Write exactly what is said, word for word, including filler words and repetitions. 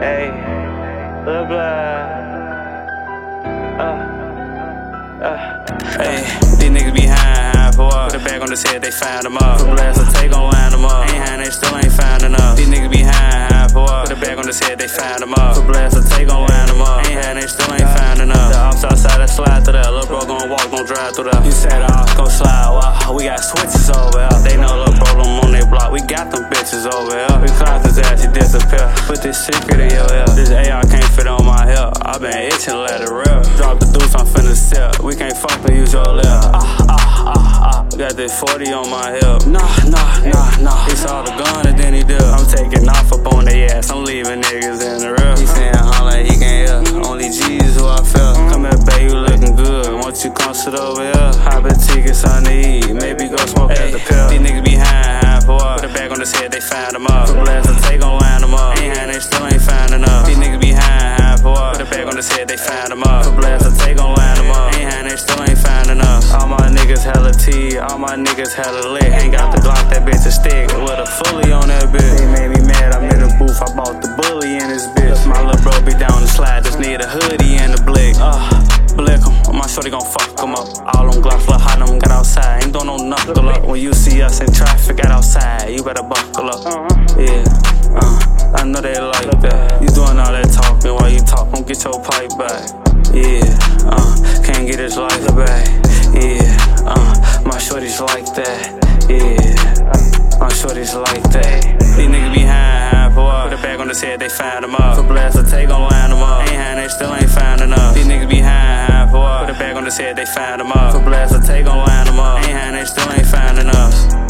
Hey, Lil Blood. Uh, uh. Hey, these niggas be high, high for what? Put a bag on his head, they found him up. Put blast, so take gon' line him up. Ain't high, they still ain't found enough. These niggas be high, high for what? Put a bag on his head, they found him up. Put blast, so take gon' line him up. Ain't high, they still ain't found enough. The ops outside, that slide through that. Lil' bro gon' walk, gon' drive through that. You said the ops gon' slide, wow. We got switches over here. They know Lil' bro them on they block. We got them bitches over here. We clocked his ass, he disappear. Put this secret in your ear. This A R can't fit on my hip. I been itching, let it rip. Drop the deuce, I'm finna sip. We can't fuck and use your lip. Ah, ah, ah, ah. Got this forty on my hip. Nah, nah, nah, nah. He saw the gun and then he did. I'm taking off up on their ass. I'm leaving niggas in the real. He saying holla, he can't hear. Only G's who I feel. Come here, babe, you looking good. Won't you come sit over here? Hop in tickets on the E. Maybe go smoke at the pill. These niggas be high, high for what? Put a bag on his head, they found him up. Put blast, so take gon' line him up. Ain't high, they still ain't found enough. These niggas be high, high for what? Put a bag on his head, they found him up. Put blast, so take gon' line him up. Ain't high, they still ain't found enough. All my niggas hella T, all my niggas hella lit. Ain't got the Glock, that bitch a stick with a fully on that bitch. They made me mad, I'm in the booth, I bought the bully in this bitch. My little bro be down the slide, just need a hoodie and a blick. Uh, blick em, my shorty gon' fuck em up. All them Glocks, lil' hot, them got outside. Ain't doing no knuckle up. When you see us in traffic, got outside, you better buckle up. Yeah, uh, I know they like that. You doing all that talking while you talk, don't get your pipe back. Yeah, uh, can't get his life back. Yeah, uh, my shorty's like that. Yeah, my shorty's like that. These niggas be high, high for what? Put a bag on his head, they found him up. Put blast, so take gon' line him up. Ain't high, they still ain't found enough. These niggas be high, high for what? Put a bag on his head, they found him up. Put blast, so take gon' line him up. Ain't high, they still ain't found enough.